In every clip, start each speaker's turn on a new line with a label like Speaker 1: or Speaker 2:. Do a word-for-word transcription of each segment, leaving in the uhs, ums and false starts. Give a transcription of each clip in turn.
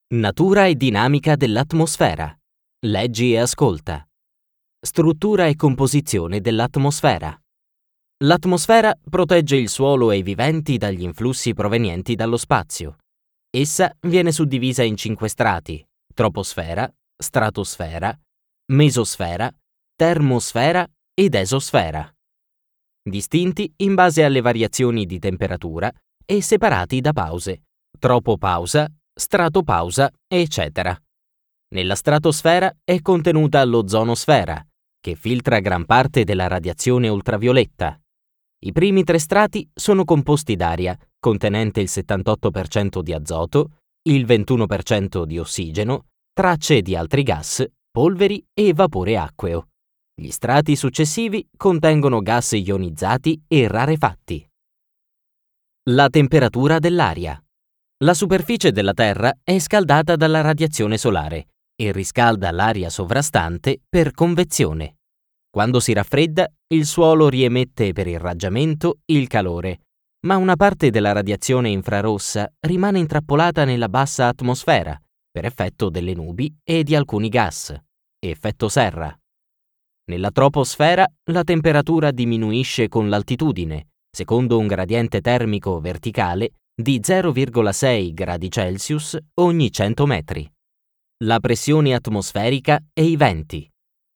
Speaker 1: Natura e dinamica dell'atmosfera. Leggi e ascolta. Struttura e composizione dell'atmosfera. L'atmosfera protegge il suolo e i viventi dagli influssi provenienti dallo spazio. Essa viene suddivisa in cinque strati: troposfera, stratosfera, mesosfera, termosfera ed esosfera, distinti in base alle variazioni di temperatura e separati da pause, tropopausa, stratopausa, eccetera. Nella stratosfera è contenuta l'ozonosfera, che filtra gran parte della radiazione ultravioletta. I primi tre strati sono composti d'aria, contenente il settantotto per cento di azoto, il ventuno per cento di ossigeno, tracce di altri gas, polveri e vapore acqueo. Gli strati successivi contengono gas ionizzati e rarefatti. La temperatura dell'aria. La superficie della Terra è scaldata dalla radiazione solare e riscalda l'aria sovrastante per convezione. Quando si raffredda, il suolo riemette per irraggiamento il calore, ma una parte della radiazione infrarossa rimane intrappolata nella bassa atmosfera per effetto delle nubi e di alcuni gas, effetto serra. Nella troposfera la temperatura diminuisce con l'altitudine, secondo un gradiente termico verticale di zero virgola sei gradi Celsius ogni cento metri. La pressione atmosferica e i venti.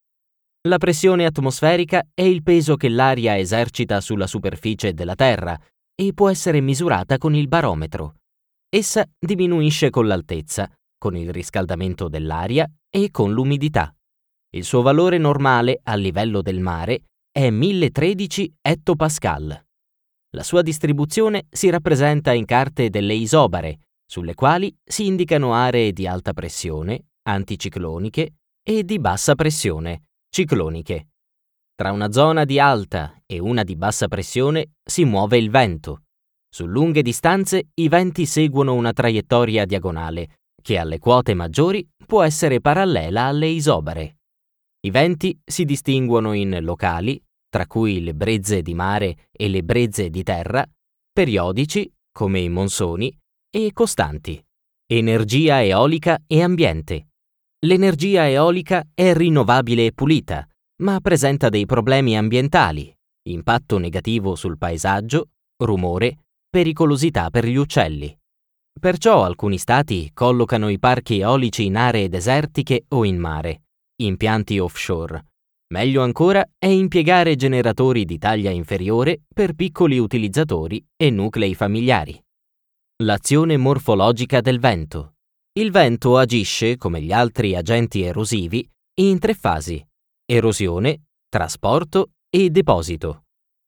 Speaker 1: La pressione atmosferica è il peso che l'aria esercita sulla superficie della Terra e può essere misurata con il barometro. Essa diminuisce con l'altezza, con il riscaldamento dell'aria e con l'umidità. Il suo valore normale a livello del mare è mille tredici ettopascal. La sua distribuzione si rappresenta in carte delle isobare, sulle quali si indicano aree di alta pressione, anticicloniche, e di bassa pressione, cicloniche. Tra una zona di alta e una di bassa pressione si muove il vento. Su lunghe distanze i venti seguono una traiettoria diagonale, che alle quote maggiori può essere parallela alle isobare. I venti si distinguono in locali, tra cui le brezze di mare e le brezze di terra, periodici, come i monsoni, e costanti. Energia eolica e ambiente. L'energia eolica è rinnovabile e pulita, ma presenta dei problemi ambientali: impatto negativo sul paesaggio, rumore, pericolosità per gli uccelli. Perciò alcuni stati collocano i parchi eolici in aree desertiche o in mare, impianti offshore. Meglio ancora è impiegare generatori di taglia inferiore per piccoli utilizzatori e nuclei familiari. L'azione morfologica del vento. Il vento agisce, come gli altri agenti erosivi, in tre fasi: erosione, trasporto e deposito.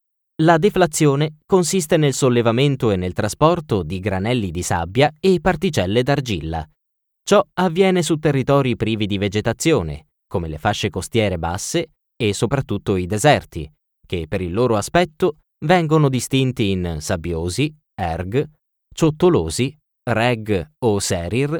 Speaker 1: La deflazione consiste nel sollevamento e nel trasporto di granelli di sabbia e particelle d'argilla. Ciò avviene su territori privi di vegetazione, come le fasce costiere basse e soprattutto i deserti, che per il loro aspetto vengono distinti in sabbiosi, erg, ciottolosi, reg o serir,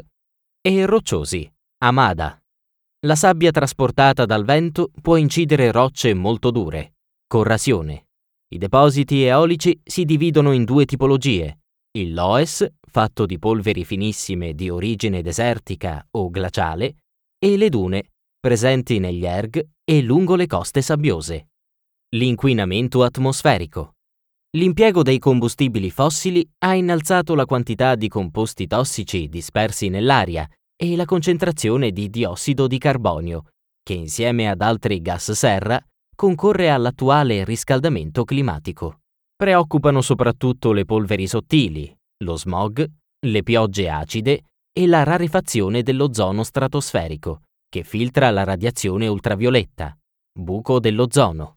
Speaker 1: e rocciosi, amada. La sabbia trasportata dal vento può incidere rocce molto dure, corrasione. I depositi eolici si dividono in due tipologie: il loess, fatto di polveri finissime di origine desertica o glaciale, e le dune, presenti negli erg e lungo le coste sabbiose. L'inquinamento atmosferico. L'impiego dei combustibili fossili ha innalzato la quantità di composti tossici dispersi nell'aria e la concentrazione di diossido di carbonio, che insieme ad altri gas serra concorre all'attuale riscaldamento climatico. Preoccupano soprattutto le polveri sottili, lo smog, le piogge acide e la rarefazione dell'ozono stratosferico, che filtra la radiazione ultravioletta, buco dell'ozono.